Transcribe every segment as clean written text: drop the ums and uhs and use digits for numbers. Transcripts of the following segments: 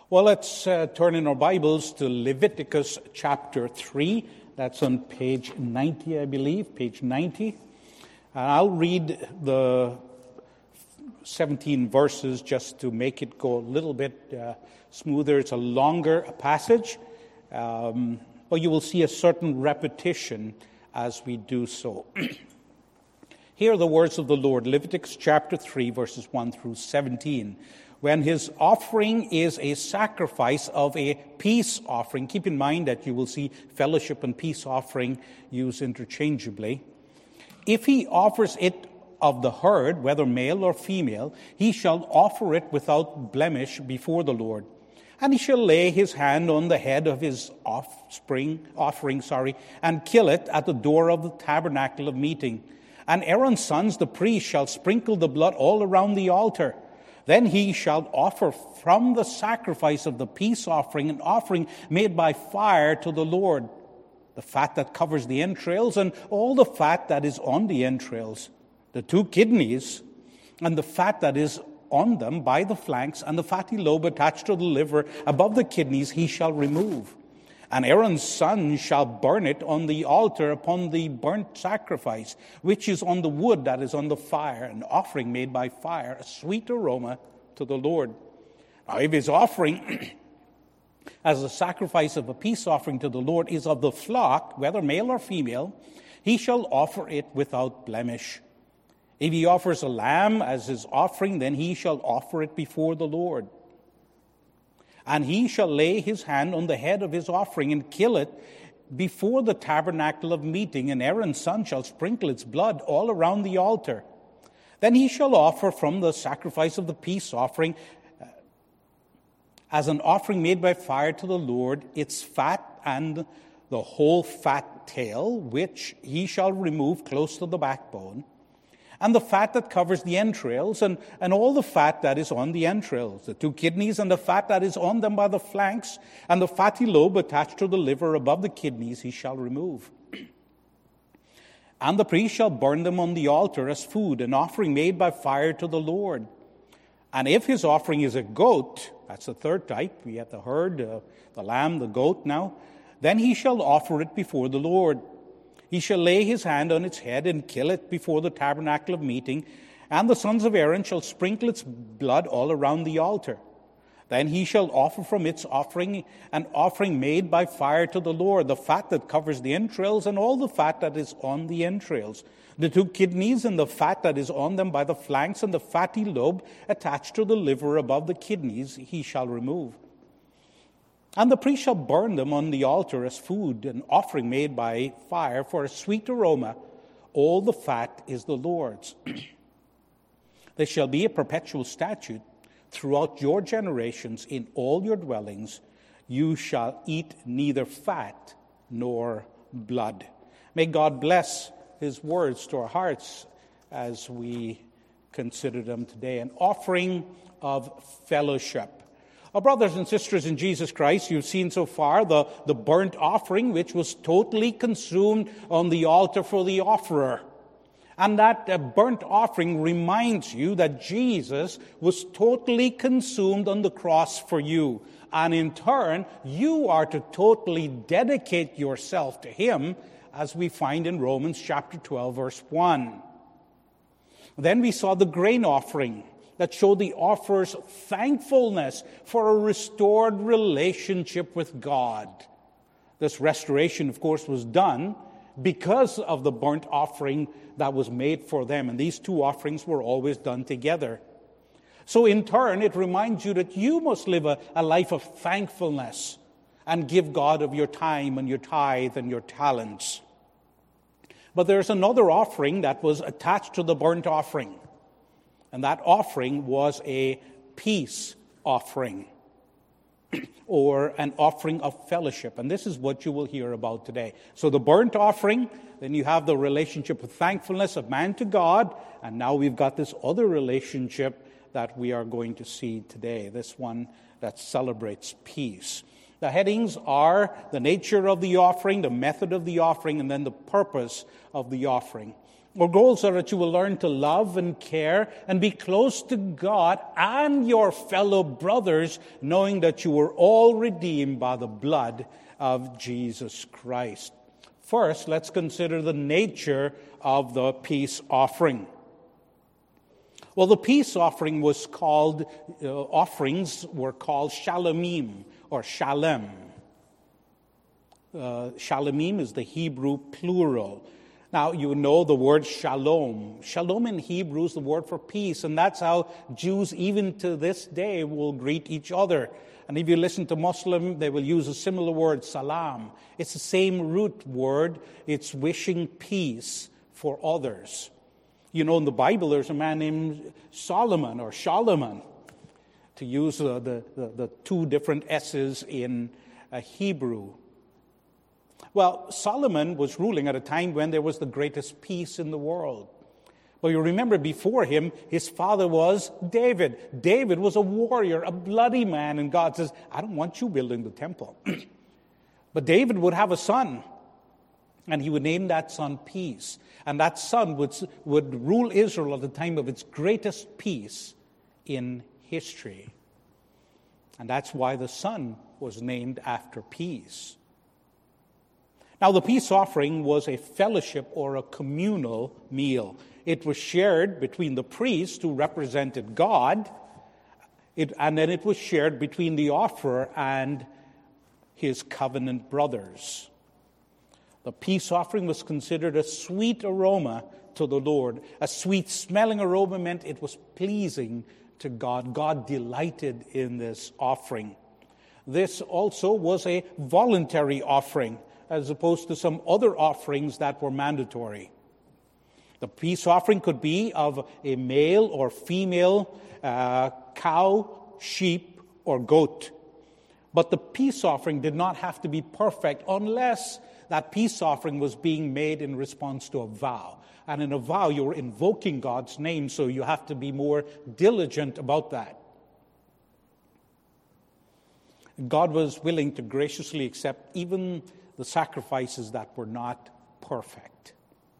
Well, let's turn in our Bibles to Leviticus chapter 3. That's on page 90, I believe, page 90. I'll read the 17 verses just to make it go a little bit smoother. It's a longer passage, but you will see a certain repetition as we do so. Hear the words of the Lord, Leviticus chapter 3, verses 1 through 17. When his offering is a sacrifice of a peace offering, keep in mind that you will see fellowship and peace offering used interchangeably. If he offers it of the herd, whether male or female, he shall offer it without blemish before the Lord. And he shall lay his hand on the head of his offering, and kill it at the door of the tabernacle of meeting. And Aaron's sons, the priests, shall sprinkle the blood all around the altar. Then he shall offer from the sacrifice of the peace offering an offering made by fire to the Lord, the fat that covers the entrails and all the fat that is on the entrails, the 2 kidneys and the fat that is on them by the flanks, and the fatty lobe attached to the liver above the kidneys he shall remove. And Aaron's son shall burn it on the altar upon the burnt sacrifice, which is on the wood that is on the fire, an offering made by fire, a sweet aroma to the Lord. Now, if his offering as a sacrifice of a peace offering to the Lord is of the flock, whether male or female, he shall offer it without blemish. If he offers a lamb as his offering, then he shall offer it before the Lord. And he shall lay his hand on the head of his offering and kill it before the tabernacle of meeting, and Aaron's son shall sprinkle its blood all around the altar. Then he shall offer from the sacrifice of the peace offering as an offering made by fire to the Lord its fat and the whole fat tail, which he shall remove close to the backbone, and the fat that covers the entrails, and all the fat that is on the entrails, the 2 kidneys and the fat that is on them by the flanks, and the fatty lobe attached to the liver above the kidneys he shall remove. And the priest shall burn them on the altar as food, an offering made by fire to the Lord. And if his offering is a goat, that's the third type, we have the herd, the lamb, the goat now, then he shall offer it before the Lord. He shall lay his hand on its head and kill it before the tabernacle of meeting, and the sons of Aaron shall sprinkle its blood all around the altar. Then he shall offer from its offering an offering made by fire to the Lord, the fat that covers the entrails and all the fat that is on the entrails, the 2 kidneys and the fat that is on them by the flanks, and the fatty lobe attached to the liver above the kidneys he shall remove. And the priest shall burn them on the altar as food, an offering made by fire for a sweet aroma. All the fat is the Lord's. There shall be a perpetual statute throughout your generations in all your dwellings. You shall eat neither fat nor blood. May God bless his words to our hearts as we consider them today. An offering of fellowship. Our brothers and sisters in Jesus Christ, you've seen so far the burnt offering, which was totally consumed on the altar for the offerer. And that burnt offering reminds you that Jesus was totally consumed on the cross for you. And in turn, you are to totally dedicate yourself to him, as we find in Romans chapter 12, verse 1. Then we saw the grain offering that showed the offerer's thankfulness for a restored relationship with God. This restoration, of course, was done because of the burnt offering that was made for them. And these 2 offerings were always done together. So in turn, it reminds you that you must live a life of thankfulness and give God of your time and your tithe and your talents. But there's another offering that was attached to the burnt offering. And that offering was a peace offering, or an offering of fellowship. And this is what you will hear about today. So the burnt offering, then you have the relationship of thankfulness of man to God, and now we've got this other relationship that we are going to see today, this one that celebrates peace. The headings are the nature of the offering, the method of the offering, and then the purpose of the offering. Our goals are that you will learn to love and care and be close to God and your fellow brothers, knowing that you were all redeemed by the blood of Jesus Christ. First, let's consider the nature of the peace offering. Well, the peace offering was called, offerings were called shalomim or shalem. Shalomim is the Hebrew plural. Now, you know the word shalom. Shalom in Hebrew is the word for peace, and that's how Jews, even to this day, will greet each other. And if you listen to Muslim, they will use a similar word, salam. It's the same root word. It's wishing peace for others. You know, in the Bible, there's a man named Solomon, or Solomon, to use the two different S's in Hebrew. Well, Solomon was ruling at a time when there was the greatest peace in the world. But you remember before him, his father was David. David was a warrior, a bloody man, and God says, I don't want you building the temple. But David would have a son, and he would name that son Peace. And that son would rule Israel at the time of its greatest peace in history. And that's why the son was named after peace. Now, the peace offering was a fellowship or a communal meal. It was shared between the priest who represented God, and then it was shared between the offerer and his covenant brothers. The peace offering was considered a sweet aroma to the Lord. A sweet-smelling aroma meant it was pleasing to God. God delighted in this offering. This also was a voluntary offering, as opposed to some other offerings that were mandatory. The peace offering could be of a male or female cow, sheep, or goat. But the peace offering did not have to be perfect unless that peace offering was being made in response to a vow. And in a vow, you're invoking God's name, so you have to be more diligent about that. God was willing to graciously accept even the sacrifices that were not perfect.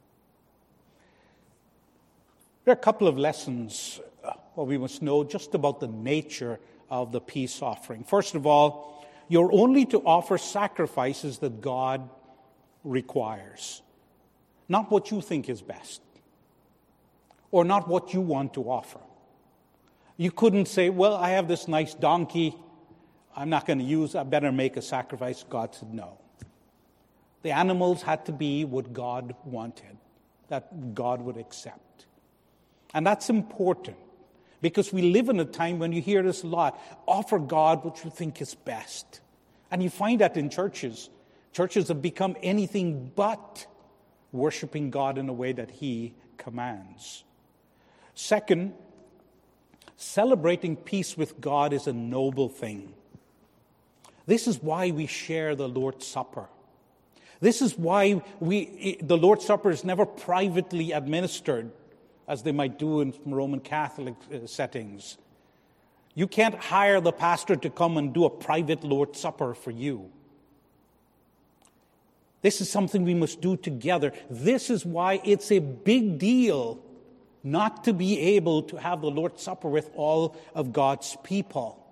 There are a couple of lessons we must know just about the nature of the peace offering. First of all, you're only to offer sacrifices that God requires, not what you think is best, or not what you want to offer. You couldn't say, well, I have this nice donkey, I'm not going to use, I better make a sacrifice. God said no. The animals had to be what God wanted, that God would accept. And that's important, because we live in a time when you hear this a lot, offer God what you think is best. And you find that in churches. Churches have become anything but worshiping God in a way that He commands. Second, celebrating peace with God is a noble thing. This is why we share the Lord's Supper. This is why the Lord's Supper is never privately administered, as they might do in Roman Catholic settings. You can't hire the pastor to come and do a private Lord's Supper for you. This is something we must do together. This is why it's a big deal not to be able to have the Lord's Supper with all of God's people.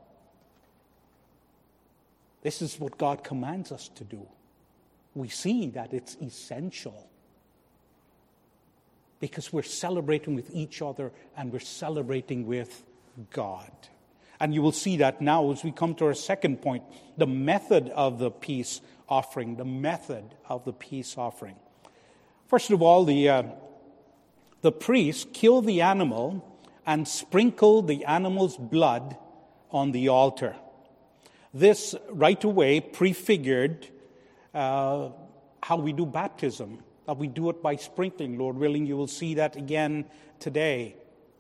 This is what God commands us to do. We see that it's essential because we're celebrating with each other and we're celebrating with God. And you will see that now as we come to our second point, the method of the peace offering, the method of the peace offering. First of all, the priest killed the animal and sprinkled the animal's blood on the altar. This right away prefigured how we do baptism. We do it by sprinkling. Lord willing, you will see that again today.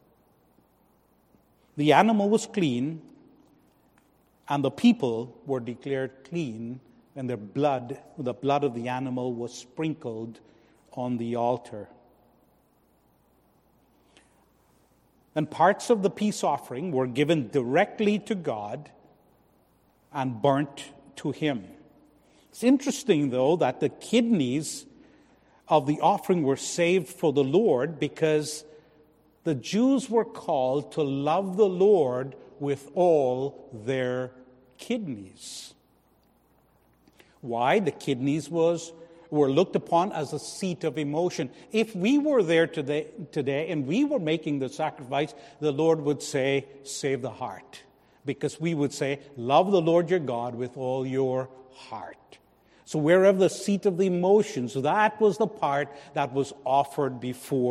The animal was clean, and the people were declared clean, and the blood of the animal was sprinkled on the altar. And parts of the peace offering were given directly to God and burnt to Him. It's interesting, though, that the kidneys of the offering were saved for the Lord because the Jews were called to love the Lord with all their kidneys. Why? The kidneys were looked upon as a seat of emotion. If we were there today and we were making the sacrifice, the Lord would say, save the heart. Because we would say, love the Lord your God with all your heart. So wherever the seat of the emotions, that was the part that was offered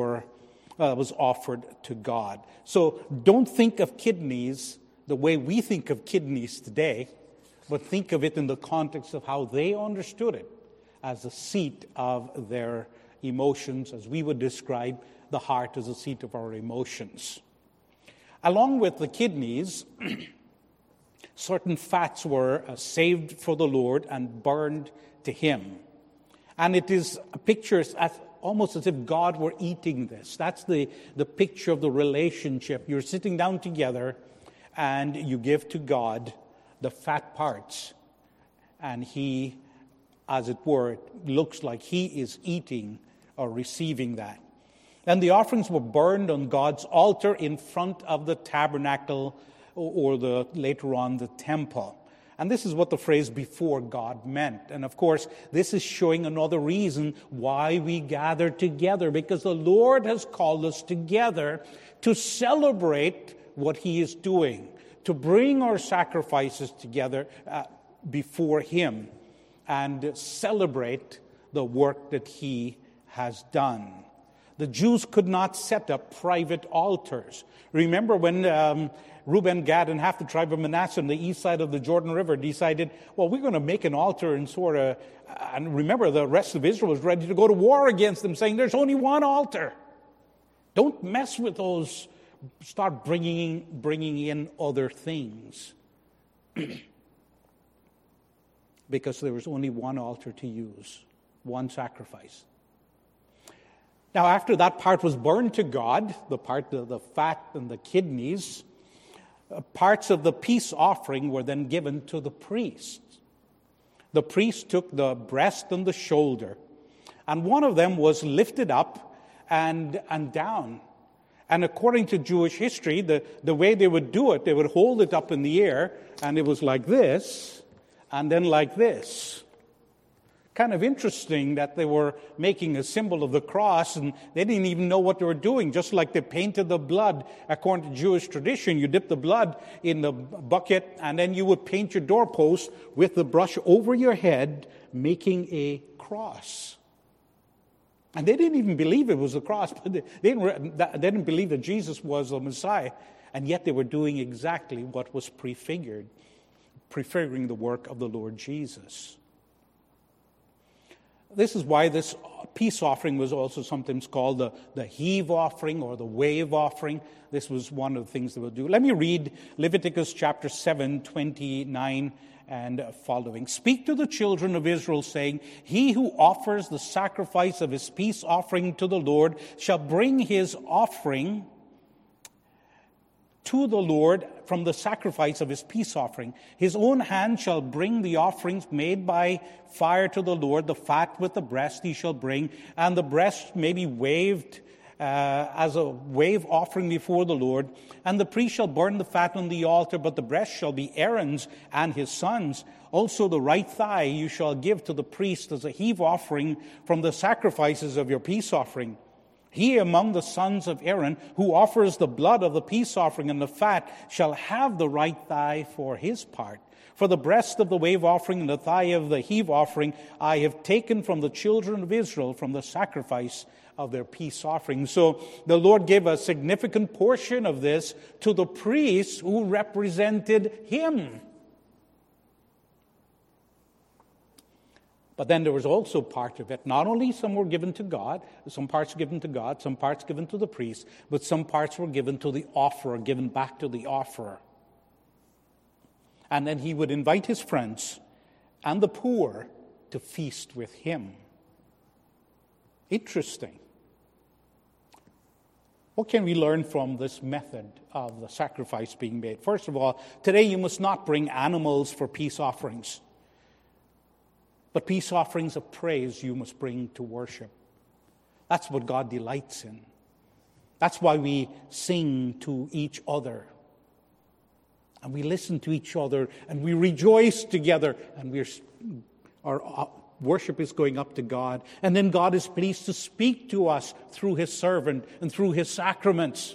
to God. So don't think of kidneys the way we think of kidneys today, but think of it in the context of how they understood it as the seat of their emotions, as we would describe the heart as the seat of our emotions. Along with the kidneys, certain fats were saved for the Lord and burned to Him. And it is a picture almost as if God were eating this. That's the picture of the relationship. You're sitting down together and you give to God the fat parts. And He, as it were, it looks like He is eating or receiving that. And the offerings were burned on God's altar in front of the tabernacle or later on the temple. And this is what the phrase before God meant. And of course, this is showing another reason why we gather together, because the Lord has called us together to celebrate what He is doing, to bring our sacrifices together before Him and celebrate the work that He has done. The Jews could not set up private altars. Remember when Reuben, Gad, and half the tribe of Manasseh on the east side of the Jordan River decided, well, we're going to make an altar and remember the rest of Israel was ready to go to war against them, saying there's only one altar. Don't mess with those. Start bringing in other things. Because there was only one altar to use, one sacrifice. Now, after that part was burned to God, the fat and the kidneys, parts of the peace offering were then given to the priest. The priest took the breast and the shoulder, and one of them was lifted up and down. And according to Jewish history, the way they would do it, they would hold it up in the air, and it was like this, and then like this. Kind of interesting that they were making a symbol of the cross, and they didn't even know what they were doing, just like they painted the blood. According to Jewish tradition, you dip the blood in the bucket, and then you would paint your doorpost with the brush over your head, making a cross. And they didn't even believe it was a cross, but they didn't believe that Jesus was the Messiah, and yet they were doing exactly what was prefiguring the work of the Lord Jesus. This is why this peace offering was also sometimes called the heave offering or the wave offering. This was one of the things they would do. Let me read Leviticus chapter 7, 29 and following. Speak to the children of Israel, saying, He who offers the sacrifice of his peace offering to the Lord shall bring his offering to the Lord from the sacrifice of his peace offering. His own hand shall bring the offerings made by fire to the Lord, the fat with the breast he shall bring, and the breast may be waved as a wave offering before the Lord. And the priest shall burn the fat on the altar, but the breast shall be Aaron's and his sons. Also the right thigh you shall give to the priest as a heave offering from the sacrifices of your peace offering. He among the sons of Aaron who offers the blood of the peace offering and the fat shall have the right thigh for his part. For the breast of the wave offering and the thigh of the heave offering I have taken from the children of Israel from the sacrifice of their peace offering. So the Lord gave a significant portion of this to the priests who represented Him. But then there was also part of it. Not only some were given to God, some parts given to God, some parts given to the priest, but some parts were given to the offerer, given back to the offerer. And then he would invite his friends and the poor to feast with him. Interesting. What can we learn from this method of the sacrifice being made? First of all, today you must not bring animals for peace offerings. But peace offerings of praise you must bring to worship. That's what God delights in. That's why we sing to each other. And we listen to each other, and we rejoice together, and our worship is going up to God. And then God is pleased to speak to us through His servant and through His sacraments.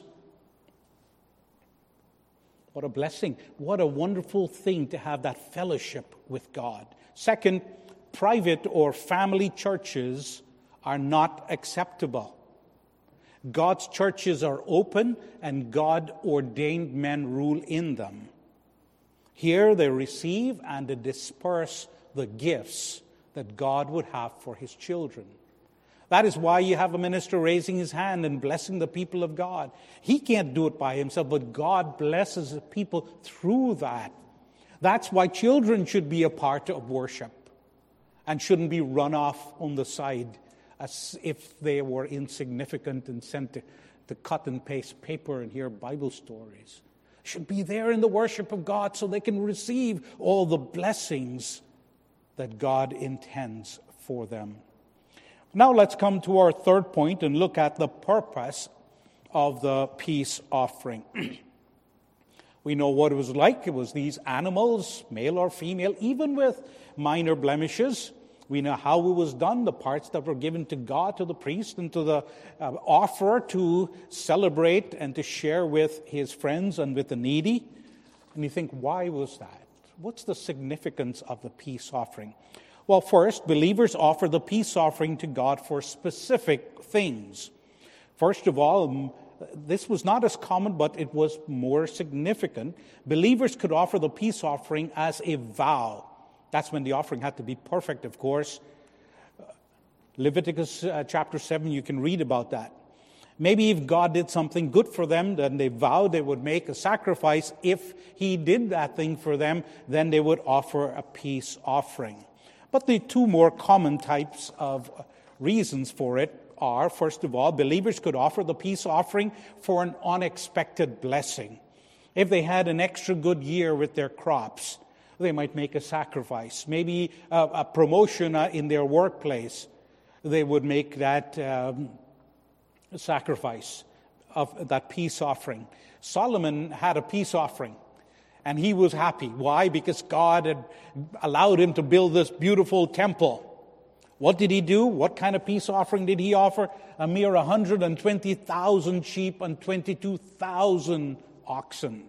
What a blessing. What a wonderful thing to have that fellowship with God. Second, private or family churches are not acceptable. God's churches are open, and God-ordained men rule in them. Here they receive and they disperse the gifts that God would have for His children. That is why you have a minister raising his hand and blessing the people of God. He can't do it by himself, but God blesses the people through that. That's why children should be a part of worship and shouldn't be run off on the side as if they were insignificant and sent to cut and paste paper and hear Bible stories. Should be there in the worship of God so they can receive all the blessings that God intends for them. Now let's come to our third point and look at the purpose of the peace offering. We know what it was like. It was these animals, male or female, even with minor blemishes. We know how it was done, the parts that were given to God, to the priest, and to the offerer to celebrate and to share with his friends and with the needy. And you think, why was that? What's the significance of the peace offering? Well, first, believers offer the peace offering to God for specific things. First of all, this was not as common, but it was more significant. Believers could offer the peace offering as a vow. That's when the offering had to be perfect, of course. Leviticus chapter 7, you can read about that. Maybe if God did something good for them, then they vowed they would make a sacrifice. If He did that thing for them, then they would offer a peace offering. But the two more common types of reasons for it are, first of all, believers could offer the peace offering for an unexpected blessing. If they had an extra good year with their crops, they might make a sacrifice. Maybe a promotion in their workplace, they would make that sacrifice of that peace offering. Solomon had a peace offering, and he was happy. Why? Because God had allowed him to build this beautiful temple. What did he do? What kind of peace offering did he offer? A mere 120,000 sheep and 22,000 oxen.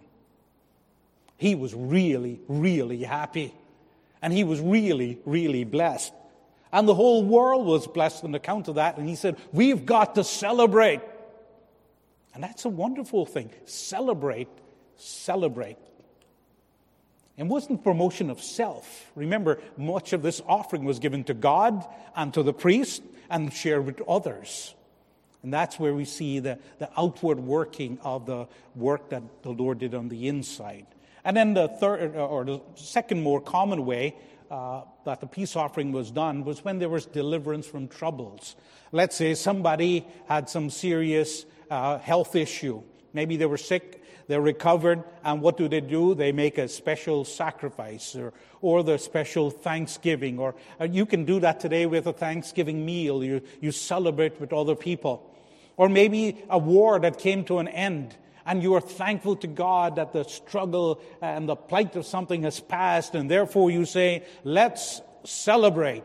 He was really, really happy. And he was really, really blessed. And the whole world was blessed on account of that. And he said, we've got to celebrate. And that's a wonderful thing. Celebrate, celebrate. It wasn't promotion of self. Remember, much of this offering was given to God and to the priest and shared with others. And that's where we see the outward working of the work that the Lord did on the inside. And then the third, or the second more common way that the peace offering was done was when there was deliverance from troubles. Let's say somebody had some serious health issue. Maybe they were sick. They're recovered, and what do? They make a special sacrifice or the special Thanksgiving. Or you can do that today with a Thanksgiving meal. You celebrate with other people. Or maybe a war that came to an end, and you are thankful to God that the struggle and the plight of something has passed, and therefore you say, let's celebrate.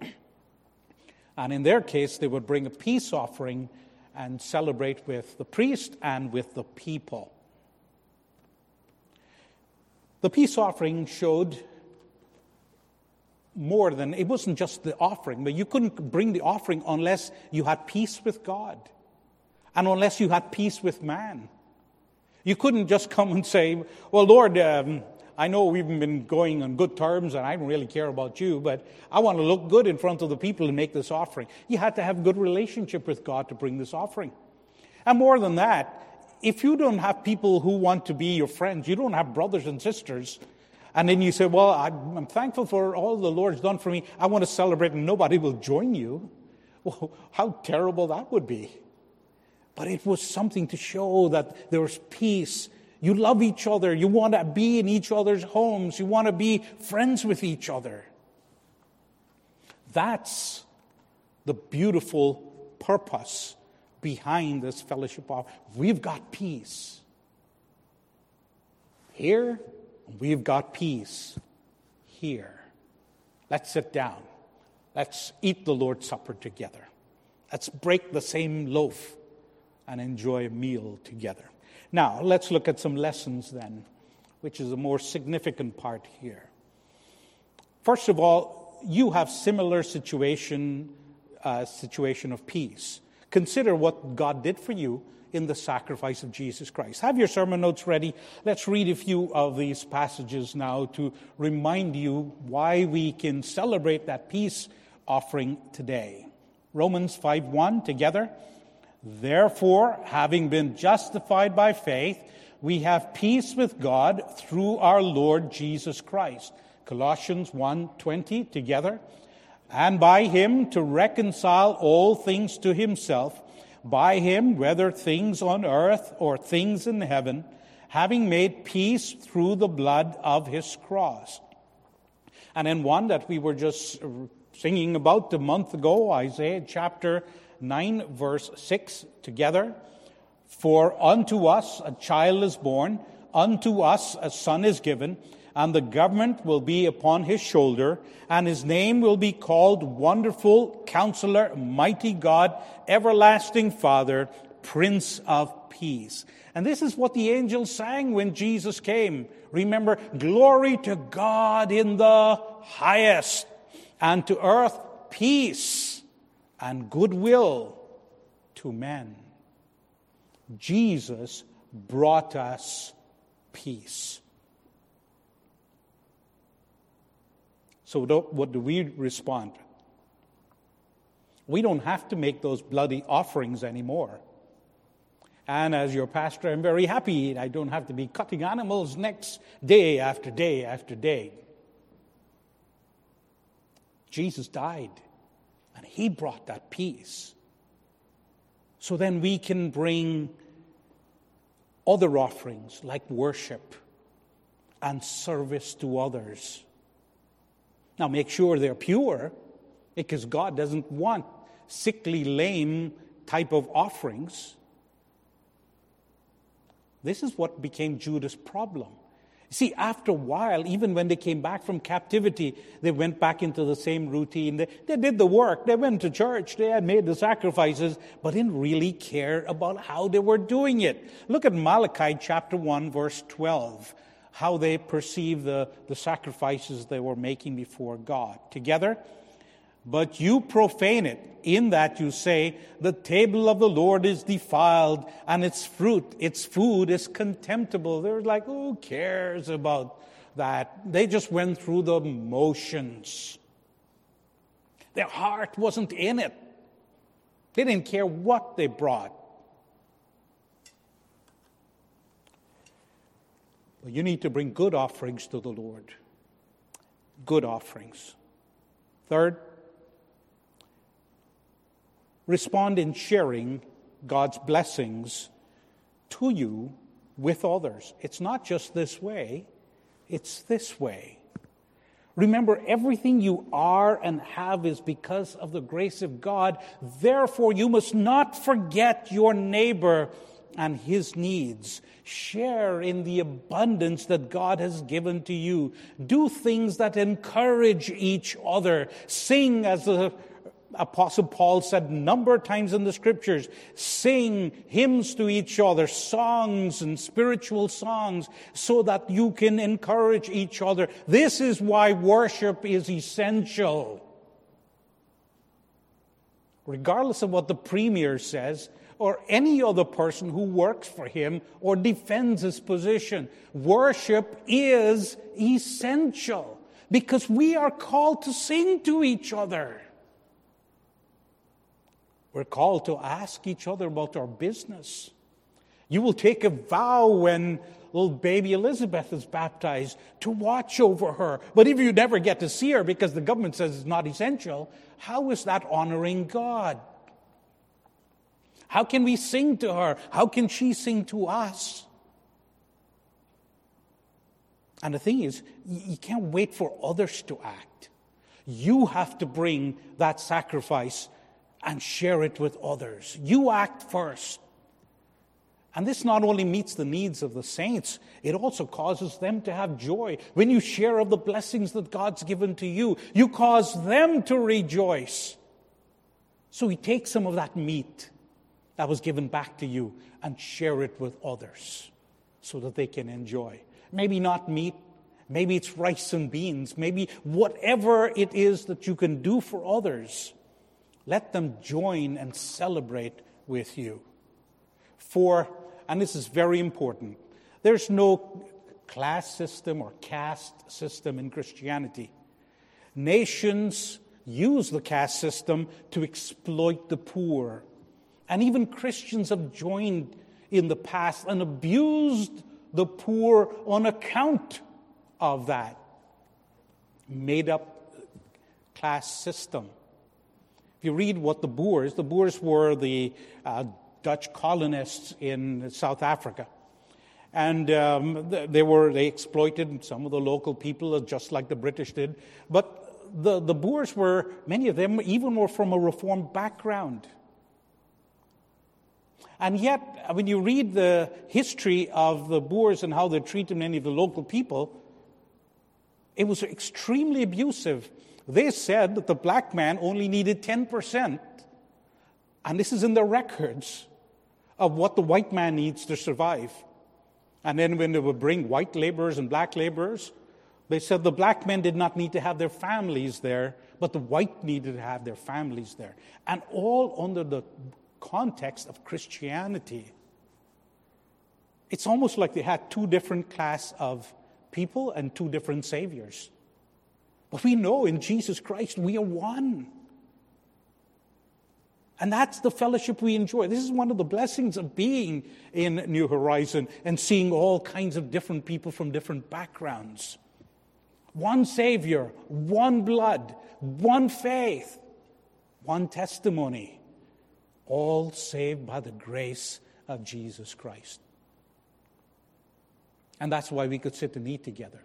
And in their case, they would bring a peace offering and celebrate with the priest and with the people. The peace offering showed more than, it wasn't just the offering, but you couldn't bring the offering unless you had peace with God and unless you had peace with man. You couldn't just come and say, well, Lord, I know we've been going on good terms and I don't really care about you, but I want to look good in front of the people and make this offering. You had to have a good relationship with God to bring this offering. And more than that, if you don't have people who want to be your friends, you don't have brothers and sisters, and then you say, well, I'm thankful for all the Lord's done for me, I want to celebrate, and nobody will join you. Well, how terrible that would be. But it was something to show that there was peace. You love each other. You want to be in each other's homes. You want to be friends with each other. That's the beautiful purpose behind this fellowship offering. We've got peace here. We've got peace here. Let's sit down. Let's eat the Lord's Supper together. Let's break the same loaf and enjoy a meal together. Now, let's look at some lessons then, which is a more significant part here. First of all, you have similar situation of peace. Consider what God did for you in the sacrifice of Jesus Christ. Have your sermon notes ready. Let's read a few of these passages now to remind you why we can celebrate that peace offering today. Romans 5:1 together. Therefore, having been justified by faith, we have peace with God through our Lord Jesus Christ. Colossians 1:20 together. And by him to reconcile all things to himself, by him, whether things on earth or things in heaven, having made peace through the blood of his cross. And in one that we were just singing about a month ago, Isaiah chapter 9, verse 6, together. For unto us a child is born, unto us a son is given, and the government will be upon his shoulder, and his name will be called Wonderful Counselor, Mighty God, Everlasting Father, Prince of Peace. And this is what the angels sang when Jesus came. Remember, glory to God in the highest, and to earth peace and goodwill to men. Jesus brought us peace. So what do we respond? We don't have to make those bloody offerings anymore. And as your pastor, I'm very happy I don't have to be cutting animals' necks day after day after day. Jesus died, and he brought that peace. So then we can bring other offerings like worship and service to others. Now make sure they're pure, because God doesn't want sickly, lame type of offerings. This is what became Judah's problem. See, after a while, even when they came back from captivity, they went back into the same routine. They did the work. They went to church. They had made the sacrifices, but didn't really care about how they were doing it. Look at Malachi chapter 1, verse 12, how they perceived the sacrifices they were making before God. Together, but you profane it, in that you say, the table of the Lord is defiled, and its food is contemptible. They're like, who cares about that? They just went through the motions. Their heart wasn't in it. They didn't care what they brought. Well, you need to bring good offerings to the Lord. Good offerings. Third, respond in sharing God's blessings to you with others. It's not just this way, it's this way. Remember, everything you are and have is because of the grace of God. Therefore, you must not forget your neighbor and his needs. Share in the abundance that God has given to you. Do things that encourage each other. Sing, as the Apostle Paul said a number of times in the Scriptures, sing hymns to each other, songs and spiritual songs, so that you can encourage each other. This is why worship is essential. Regardless of what the premier says, or any other person who works for him or defends his position, worship is essential, because we are called to sing to each other. We're called to ask each other about our business. You will take a vow when little baby Elizabeth is baptized to watch over her. But if you never get to see her because the government says it's not essential, how is that honoring God? How can we sing to her? How can she sing to us? And the thing is, you can't wait for others to act. You have to bring that sacrifice and share it with others. You act first. And this not only meets the needs of the saints, it also causes them to have joy. When you share of the blessings that God's given to you, you cause them to rejoice. So he takes some of that meat that was given back to you and share it with others so that they can enjoy. Maybe not meat, maybe it's rice and beans, maybe whatever it is that you can do for others. Let them join and celebrate with you. For, and this is very important, there's no class system or caste system in Christianity. Nations use the caste system to exploit the poor. And even Christians have joined in the past and abused the poor on account of that made-up class system. If you read what the Boers were the Dutch colonists in South Africa. And they exploited some of the local people just like the British did. But the Boers were, many of them even were from a Reformed background. And yet, when you read the history of the Boers and how they treated many of the local people, it was extremely abusive. They said that the black man only needed 10%, and this is in their records, of what the white man needs to survive. And then when they would bring white laborers and black laborers, they said the black men did not need to have their families there, but the white needed to have their families there. And all under the context of Christianity. It's almost like they had two different class of people and two different saviors. But we know in Jesus Christ we are one. And that's the fellowship we enjoy. This is one of the blessings of being in New Horizon and seeing all kinds of different people from different backgrounds. One Savior, one blood, one faith, one testimony. All saved by the grace of Jesus Christ. And that's why we could sit and eat together.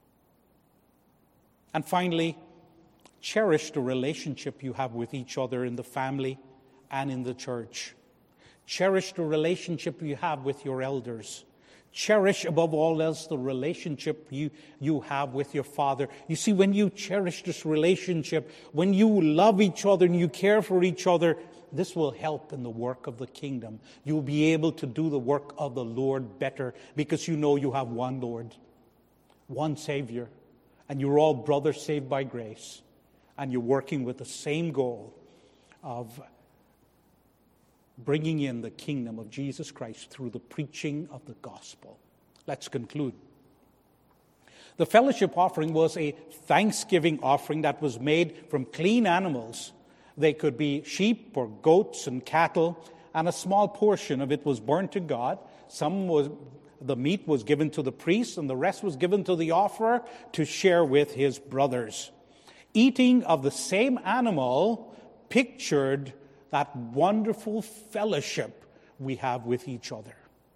And finally, cherish the relationship you have with each other in the family and in the church. Cherish the relationship you have with your elders. Cherish above all else the relationship you have with your Father. You see, when you cherish this relationship, when you love each other and you care for each other, this will help in the work of the kingdom. You'll be able to do the work of the Lord better because you know you have one Lord, one Savior, and you're all brothers saved by grace, and you're working with the same goal of bringing in the kingdom of Jesus Christ through the preaching of the gospel. Let's conclude. The fellowship offering was a thanksgiving offering that was made from clean animals. They could be sheep or goats and cattle, and a small portion of it was burnt to God. The meat was given to the priest, and the rest was given to the offerer to share with his brothers. Eating of the same animal pictured that wonderful fellowship we have with each other.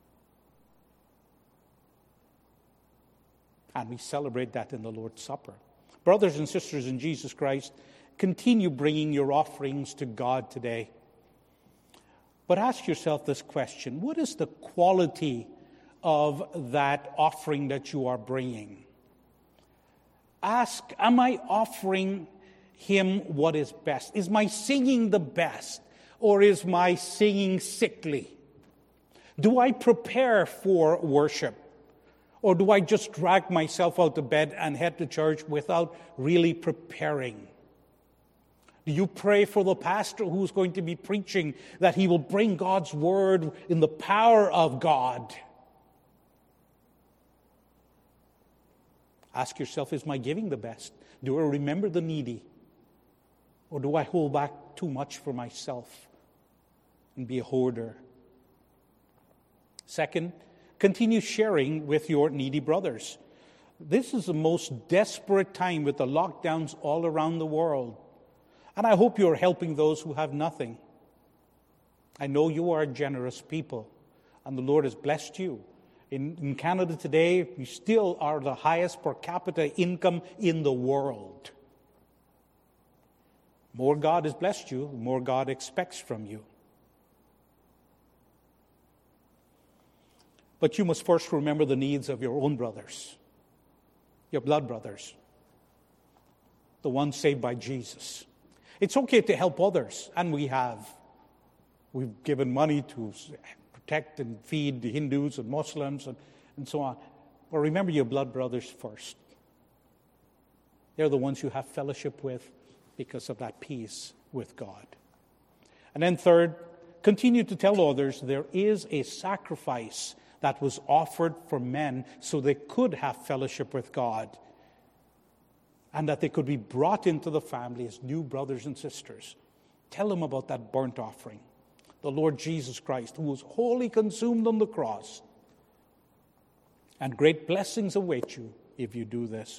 And we celebrate that in the Lord's Supper. Brothers and sisters in Jesus Christ, continue bringing your offerings to God today. But ask yourself this question: what is the quality of that offering that you are bringing? Ask, am I offering Him what is best? Is my singing the best? Or is my singing sickly? Do I prepare for worship? Or do I just drag myself out of bed and head to church without really preparing? Do you pray for the pastor who's going to be preaching that he will bring God's word in the power of God? Ask yourself, is my giving the best? Do I remember the needy? Or do I hold back too much for myself and be a hoarder? Second, continue sharing with your needy brothers. This is the most desperate time with the lockdowns all around the world. And I hope you're helping those who have nothing. I know you are generous people, and the Lord has blessed you. In Canada today, we still are the highest per capita income in the world. The more God has blessed you, the more God expects from you. But you must first remember the needs of your own brothers, your blood brothers, the ones saved by Jesus. It's okay to help others, and we have. We've given money to protect and feed the Hindus and Muslims and so on. But remember your blood brothers first. They're the ones you have fellowship with because of that peace with God. And then third, continue to tell others there is a sacrifice that was offered for men so they could have fellowship with God and that they could be brought into the family as new brothers and sisters. Tell them about that burnt offering, the Lord Jesus Christ, who was wholly consumed on the cross. And great blessings await you if you do this.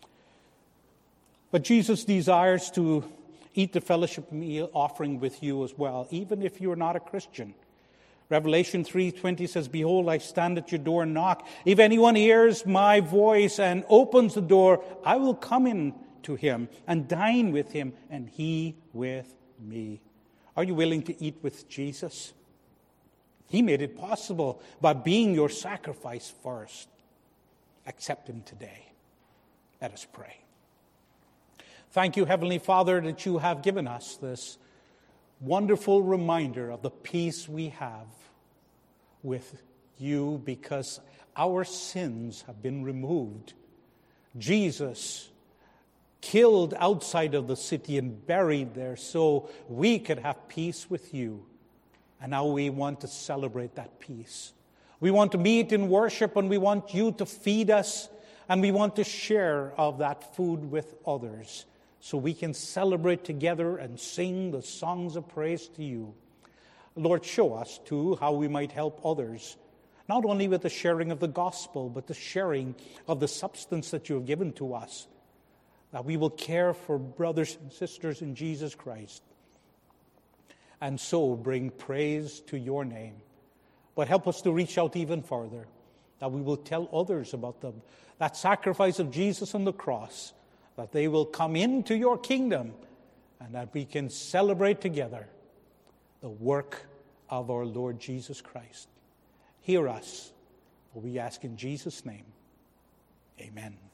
But Jesus desires to eat the fellowship meal offering with you as well, even if you're not a Christian. Revelation 3:20 says, "Behold, I stand at your door and knock. If anyone hears my voice and opens the door, I will come in to him and dine with him, and he with me." Are you willing to eat with Jesus? He made it possible by being your sacrifice first. Accept him today. Let us pray. Thank you, Heavenly Father, that you have given us this wonderful reminder of the peace we have with you because our sins have been removed. Jesus killed outside of the city and buried there so we could have peace with you. And now we want to celebrate that peace. We want to meet in worship, and we want you to feed us, and we want to share of that food with others so we can celebrate together and sing the songs of praise to you. Lord, show us, too, how we might help others, not only with the sharing of the gospel, but the sharing of the substance that you have given to us, that we will care for brothers and sisters in Jesus Christ, and so bring praise to your name. But help us to reach out even further, that we will tell others about that sacrifice of Jesus on the cross, that they will come into your kingdom, and that we can celebrate together the work of our Lord Jesus Christ. Hear us, for we ask in Jesus' name. Amen.